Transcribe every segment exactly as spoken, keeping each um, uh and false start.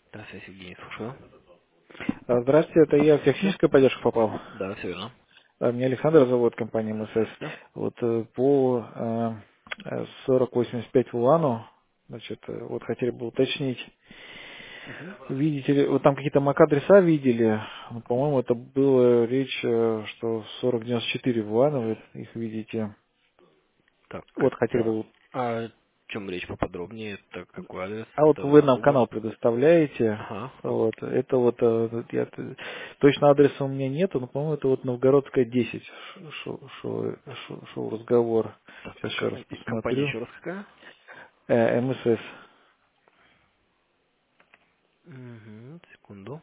Здравствуйте, Евгений, слушаю. А, Здравствуйте, это я в техническую поддержку попал. Да, все верно. А, Меня Александр зовут, компания МСС. Да? Вот э, по э, э, сорок восемьдесят пять Вулану, значит, э, вот хотели бы уточнить. Мгм. Видите ли, вот там какие-то мак-адреса видели, ну, по-моему, это было речь, э, что сорок девяносто четыре Вулана, вы их видите. Так, Вот хотели это... бы. А о чем речь поподробнее? Это какой адрес? А вот Это вы нам Куба? канал предоставляете. Ага. Вот, это вот, э, вот я, т- точно адреса у меня нету, но, по-моему, это вот Новгородская десять шел, шел, шел- шел разговор. Так, Сейчас еще раз ка- и компания посмотрю. еще раз какая? Э, МСС. Угу, секунду.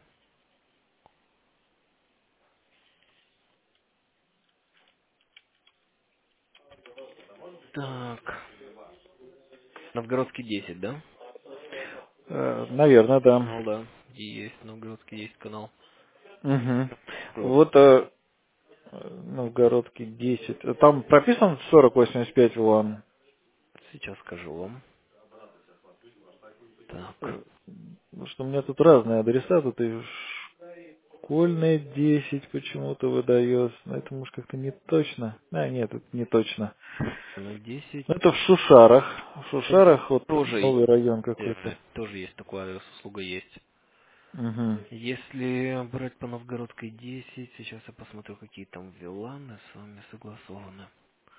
Так, Новгородский десять, да? Э, наверное, да. Канал, да. Есть, Новгородский есть канал. Угу. Про- Вот э, Новгородский десять. Там прописан сорок восемьдесят пять вон. Сейчас скажу вам. Так, Э, Потому что у меня тут разные адреса, тут и школьная десять почему-то выдается. Но это может как-то не точно. А, нет, это не точно. на десять. Ну, это в Шушарах. В Это Шушарах вот тоже, новый район какой-то. верно, тоже есть такой адрес, услуга есть. Угу. Если брать по Новгородской десять, сейчас я посмотрю, какие там виланы с вами согласованы.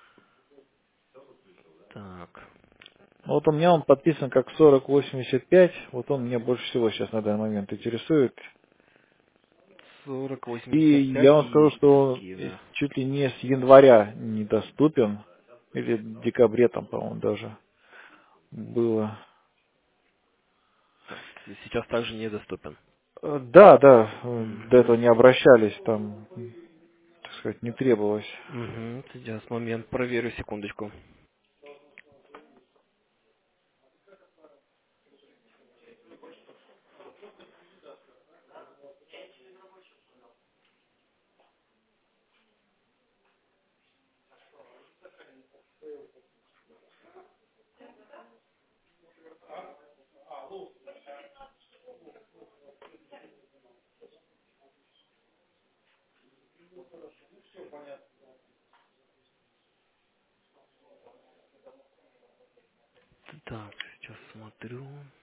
Так, Вот у меня он подписан как сорок восемьдесят пять. Вот он меня больше всего сейчас на данный момент интересует. сорок И восемьдесят пять я вам скажу, есть что он такие, да. чуть ли не с января недоступен. Или в декабре там, по-моему, даже было. Так, сейчас также недоступен. Э, Да, да, э, до этого Угу. не обращались, там, так сказать, не требовалось. Угу, сейчас момент, проверю, секундочку. Так, сейчас смотрю.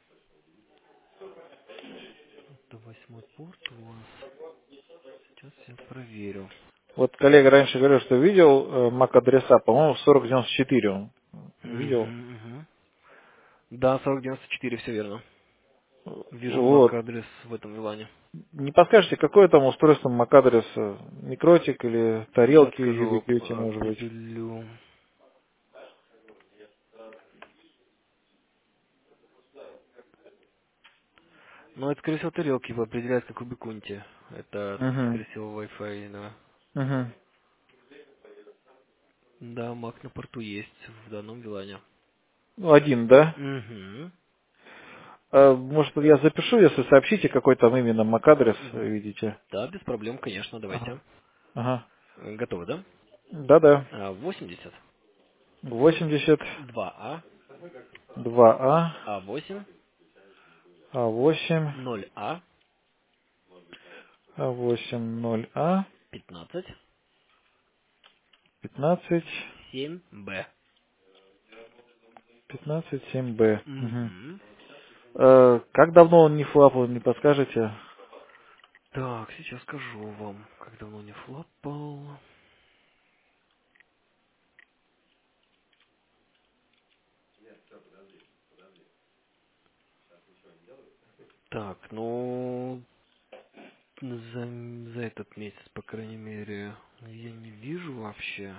Это восьмой порт у вас. Сейчас я проверю. Вот коллега раньше говорил, что видел э, мак-адреса, по-моему, в сорок девяносто четыре он видел. Угу, угу. Да, сорок девяносто четыре, все верно. Вижу Вот. мак-адрес в этом вилане. Не подскажете, какое там устройство мак-адрес? э, Микротик или Сейчас тарелки скажу, Ubiquiti, может быть? определю. Ну, это, скорее всего, тарелки его определяют как Ubiquiti. Это, Угу. скорее всего, Wi-Fi, да. Угу. Да, Mac на порту есть в данном вилане. Ну, один, да? Угу. А, может, я запишу, если сообщите, какой там именно мак-адрес, э, видите? Да, без проблем, конечно, Ага. давайте. Ага. Э, Готовы, да? Да-да. А, восемьдесят, восемьдесят два а, два а а восемь, а восемь ноль а, а восемь ноль а пятнадцать, пятнадцать семь б. пятнадцать семь б. Угу. Угу. Э, как давно он не флапал, не подскажете? Так, сейчас скажу вам, как давно не флапал. Так, ну, за, за этот месяц, по крайней мере, я не вижу вообще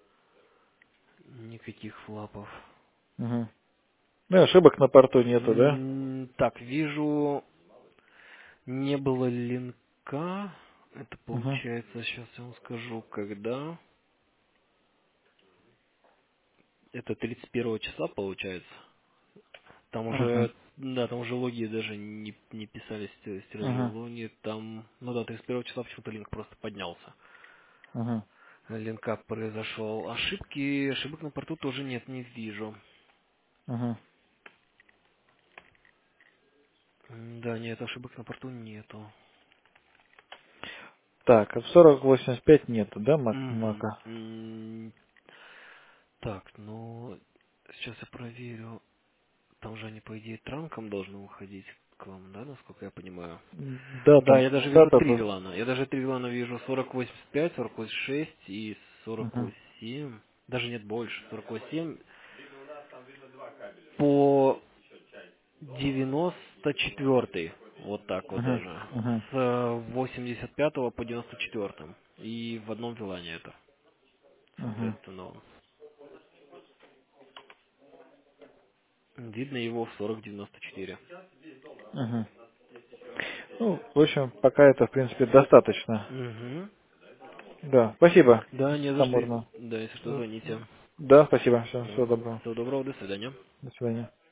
никаких флапов. Угу. Ну, и ошибок на порту нету, да? М, Так, вижу, не было линка. Это Угу. получается, сейчас я вам скажу, когда. Это тридцать первого числа получается. Там Угу. уже, да, там уже логи даже не, не писались с Угу. логи. Там, ну да, тридцать первого числа почему-то линк просто поднялся. Угу. Линкап произошел. Ошибки, ошибок на порту тоже нет, не вижу. Угу. М, Да, нет, ошибок на порту нету. Так, а в сорок восемьдесят пять нету, да, мак- Мгм. мака? М, Так, ну, сейчас я проверю. Там же они, по идее, транком должны уходить к вам, да, насколько я понимаю? Да, Да, там я даже вижу дата три тут. вилана. Я даже три вилана вижу: сорок восемьдесят пять, сорок восемьдесят шесть и сорок Мгм, восемь. Даже нет больше. сорок восемь по девяносто четвёртый. Вот так вот мгм, даже. мгм, С э, восемьдесят пятого по девяносто четвёртый. И в одном вилане это, мгм, соответственно. Он. Видно его в сорок девяносто четыре. мгм. Ну, в общем, пока это, в принципе, достаточно. Угу. Да, спасибо. Да, не за Там что. можно. Да, если что, звоните. Да, спасибо. Все, всего Ну, доброго. всего доброго, до свидания. До свидания.